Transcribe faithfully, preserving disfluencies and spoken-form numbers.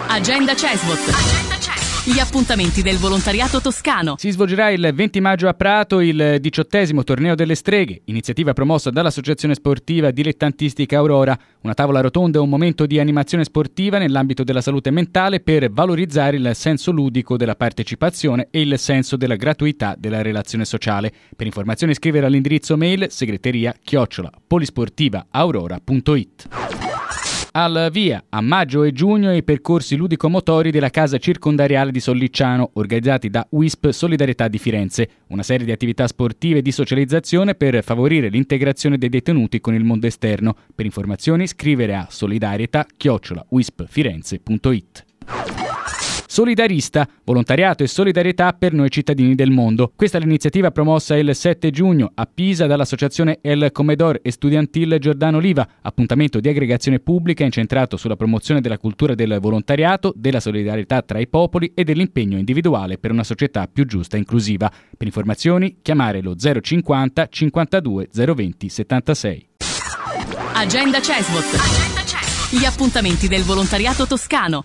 Agenda Cesvot. Agenda Cesvot. Gli appuntamenti del volontariato toscano. Si svolgerà il venti maggio a Prato il diciottesimo torneo delle streghe, iniziativa promossa dall'associazione sportiva dilettantistica Aurora, una tavola rotonda e un momento di animazione sportiva nell'ambito della salute mentale per valorizzare il senso ludico della partecipazione e il senso della gratuità della relazione sociale. Per informazioni scrivere all'indirizzo mail segreteria chiocciola polisportivaaurora punto it. Al via a maggio e giugno i percorsi ludico-motori della casa circondariale di Sollicciano, organizzati da U I S P Solidarietà di Firenze, una serie di attività sportive e di socializzazione per favorire l'integrazione dei detenuti con il mondo esterno. Per informazioni scrivere a solidarietà chiocciola wispfirenze punto it. Solidarista, volontariato e solidarietà per noi cittadini del mondo. Questa è l'iniziativa promossa il sette giugno a Pisa dall'associazione El Comedor Estudiantil Giordano Oliva, appuntamento di aggregazione pubblica incentrato sulla promozione della cultura del volontariato, della solidarietà tra i popoli e dell'impegno individuale per una società più giusta e inclusiva. Per informazioni chiamare lo zero cinquanta cinquantadue zero venti settantasei. Agenda Cesvot. Agenda Cesvot. Gli appuntamenti del volontariato toscano.